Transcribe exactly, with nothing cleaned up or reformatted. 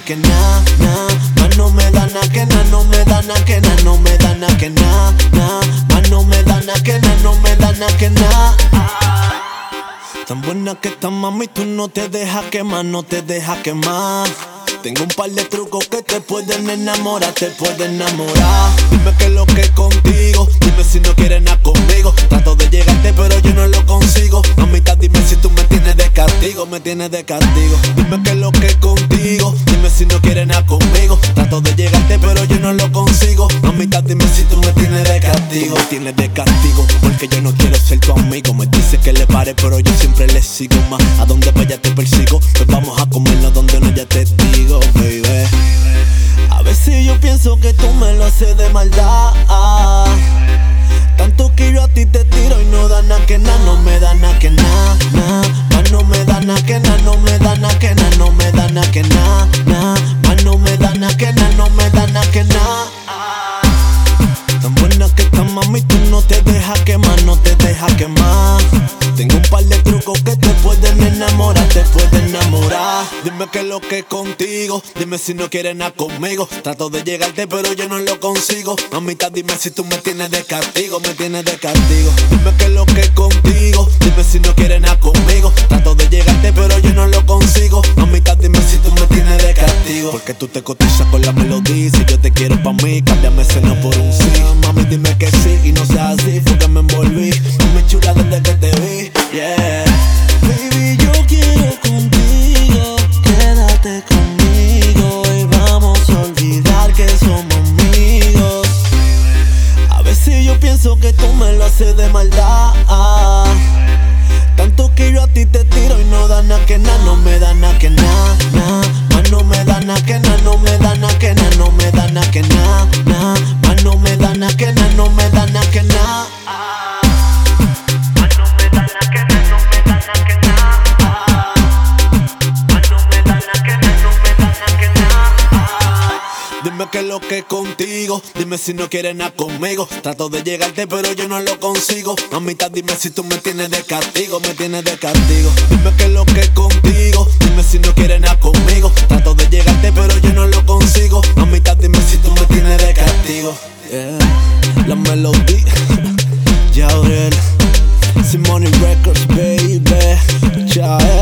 que na, na. Más no me da na que na, no me da na que na, no me da na que na, na. Más no me da na que na, no me da na que na. Tan buena que está, mami, tú no te dejas quemar, no te dejas quemar. Tengo un par de trucos que te pueden enamorar, te pueden enamorar. Dime qué es lo que es contigo, dime si no quieres nada conmigo. Trato de llegarte pero yo no lo consigo. Mamita, dime si tú me tienes de castigo, me tienes de castigo. Dime qué es lo que es contigo, dime si no quieres nada conmigo. Trato de llegarte pero yo no lo consigo. Mamita, dime si tú me tienes de castigo. Me tienes de castigo porque yo no quiero ser tu amigo. Me dice que le pare pero yo siempre le sigo más. A donde vaya te persigo, pues vamos a comernos donde no haya testigo. Baby. A veces yo pienso que tú me lo haces de maldad. Tanto que yo a ti te tiro y no da nada que nada, no me da nada que nada, nah. Más no me da nada que nada, no me da nada que nada, no me da nada que nada, nah. Más no me da nada que nada, no me da nada que nada. Tan buena que estás, mami, tú no te dejas quemar, no te dejas quemar. Tengo un par de trucos que te pueden enamorar, te pueden enamorar. Dime qué es lo que es contigo, dime si no quieres nada conmigo. Trato de llegarte pero yo no lo consigo. Mamita, dime si tú me tienes de castigo, me tienes de castigo. Dime qué es lo que es contigo, dime si no quieres nada conmigo. Trato de llegarte pero yo no lo consigo. Mamita, dime si tú me tienes de castigo. Porque tú te cotizas con la melodía. Si yo te quiero pa' mí, cámbiame ese no por un sí. Mami, dime que sí y no sea así, fue que me envolví. Mami chula desde que te vi, yeah. Baby, yo quiero contigo, quédate conmigo y vamos a olvidar que somos amigos. A veces yo pienso que tú me lo haces de maldad. Tanto que yo a ti te tiro y no da nada que nada, no me da nada que nada, nah. Más no me da nada que nada, no me da nada que nada, no me da nada que nada, nah. Más no me da nada que nada, no me da nada que nada. Dime qué es lo que es contigo, dime si no quieres nada conmigo. Trato de llegarte pero yo no lo consigo. Mamita, dime si tú me tienes de castigo, me tienes de castigo. Dime qué es lo que es contigo, dime si no quieres nada conmigo. Trato de llegarte pero yo no lo consigo. Mamita, dime si tú me tienes de castigo, yeah. La melodía, Yaurel, Simone Records, baby, chao.